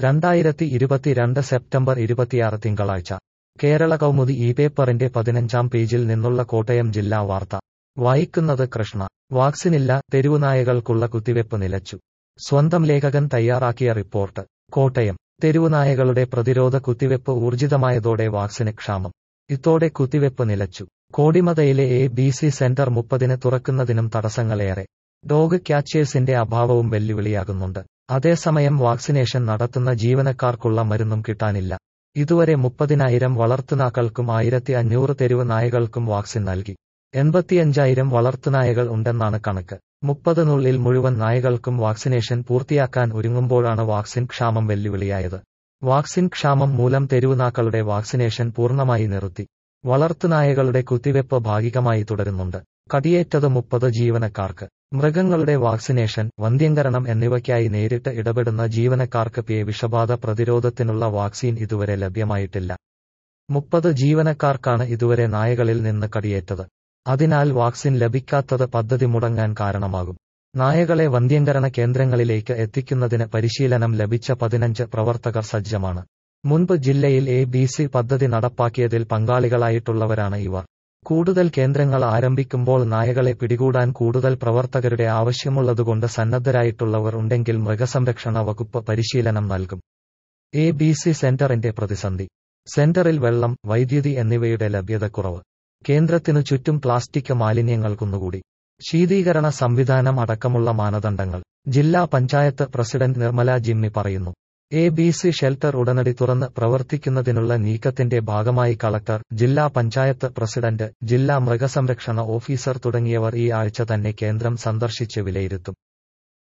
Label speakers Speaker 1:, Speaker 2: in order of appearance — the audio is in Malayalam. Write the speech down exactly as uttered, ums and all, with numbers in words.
Speaker 1: രണ്ടായിരത്തി ഇരുപത്തിരണ്ട് സെപ്റ്റംബർ ഇരുപത്തിയാറ് തിങ്കളാഴ്ച കേരള കൗമുദി ഈ പേപ്പറിന്റെ പതിനഞ്ചാം പേജിൽ നിന്നുള്ള കോട്ടയം ജില്ലാ വാർത്ത വായിക്കുന്നത് കൃഷ്ണ. വാക്സിനില്ല, തെരുവുനായകൾക്കുള്ള കുത്തിവെപ്പ് നിലച്ചു. സ്വന്തം ലേഖകൻ തയ്യാറാക്കിയ റിപ്പോർട്ട്. കോട്ടയം. തെരുവുനായകളുടെ പ്രതിരോധ കുത്തിവെപ്പ് ഊർജിതമായതോടെ വാക്സിന് ക്ഷാമം. ഇതോടെ കുത്തിവെപ്പ് നിലച്ചു. കോടിമതയിലെ എ ബി സി സെന്റർ മുപ്പതിന് തുറക്കുന്നതിനും തടസ്സങ്ങളേറെ. ഡോഗ് ക്യാച്ചേഴ്സിന്റെ അഭാവവും വെല്ലുവിളിയാകുന്നുണ്ട്. അതേസമയം വാക്സിനേഷൻ നടത്തുന്ന ജീവനക്കാർക്കുള്ള മരുന്നും കിട്ടാനില്ല. ഇതുവരെ മുപ്പതിനായിരം വളർത്തുനാക്കൾക്കും ആയിരത്തി അഞ്ഞൂറ് തെരുവ് നായകൾക്കും വാക്സിൻ നൽകി. എൺപത്തിയഞ്ചായിരം വളർത്തുനായകൾ ഉണ്ടെന്നാണ് കണക്ക്. മുപ്പതിനുള്ളിൽ മുഴുവൻ നായകൾക്കും വാക്സിനേഷൻ പൂർത്തിയാക്കാൻ ഒരുങ്ങുമ്പോഴാണ് വാക്സിൻ ക്ഷാമം വെല്ലുവിളിയായത്. വാക്സിൻ ക്ഷാമം മൂലം തെരുവുനാക്കളുടെ വാക്സിനേഷൻ പൂർണ്ണമായി നിർത്തി. വളർത്തുനായകളുടെ കുത്തിവെപ്പ് ഭാഗികമായി തുടരുന്നുണ്ട്. കടിയേറ്റത് മുപ്പത് ജീവനക്കാർക്ക്. മൃഗങ്ങളുടെ വാക്സിനേഷൻ, വന്ധ്യംകരണം എന്നിവയ്ക്കായി നേരിട്ട് ഇടപെടുന്ന ജീവനക്കാർക്ക് പേ വിഷബാധ പ്രതിരോധത്തിനുള്ള വാക്സിൻ ഇതുവരെ ലഭ്യമായിട്ടില്ല. മുപ്പത് ജീവനക്കാർക്കാണ് ഇതുവരെ നായകളിൽ നിന്ന് കടിയേറ്റത്. അതിനാൽ വാക്സിൻ ലഭിക്കാത്തത് പദ്ധതി മുടങ്ങാൻ കാരണമാകും. നായകളെ വന്ധ്യംകരണ കേന്ദ്രങ്ങളിലേക്ക് എത്തിക്കുന്നതിന് പരിശീലനം ലഭിച്ച പതിനഞ്ച് പ്രവർത്തകർ സജ്ജമാണ്. മുൻപ് ജില്ലയിൽ എ ബി സി പദ്ധതി നടപ്പാക്കിയതിൽ പങ്കാളികളായിട്ടുള്ളവരാണ് ഇവർ. കൂടുതൽ കേന്ദ്രങ്ങൾ ആരംഭിക്കുമ്പോൾ നായകളെ പിടികൂടാൻ കൂടുതൽ പ്രവർത്തകരുടെ ആവശ്യമുള്ളതുകൊണ്ട് സന്നദ്ധരായിട്ടുള്ളവർ ഉണ്ടെങ്കിൽ മൃഗസംരക്ഷണ വകുപ്പ് പരിശീലനം നൽകും. എ ബി സി സെന്ററിന്റെ പ്രതിസന്ധി. സെന്ററിൽ വെള്ളം, വൈദ്യുതി എന്നിവയുടെ ലഭ്യതക്കുറവ്. കേന്ദ്രത്തിനു ചുറ്റും പ്ലാസ്റ്റിക് മാലിന്യങ്ങൾ കുന്നുകൂടി. ശീതീകരണ സംവിധാനം അടക്കമുള്ള മാനദണ്ഡങ്ങൾ. ജില്ലാ പഞ്ചായത്ത് പ്രസിഡന്റ് നിർമ്മല ജിമ്മി പറയുന്നു. എ ബി സി ഷെൽട്ടർ ഉടനടി തുറന്ന് പ്രവർത്തിക്കുന്നതിനുള്ള നീക്കത്തിന്റെ ഭാഗമായി കളക്ടർ, ജില്ലാ പഞ്ചായത്ത് പ്രസിഡന്റ്, ജില്ലാ മൃഗസംരക്ഷണ ഓഫീസർ തുടങ്ങിയവർ ഈ ആഴ്ച തന്നെ കേന്ദ്രം സന്ദർശിച്ച് വിലയിരുത്തും.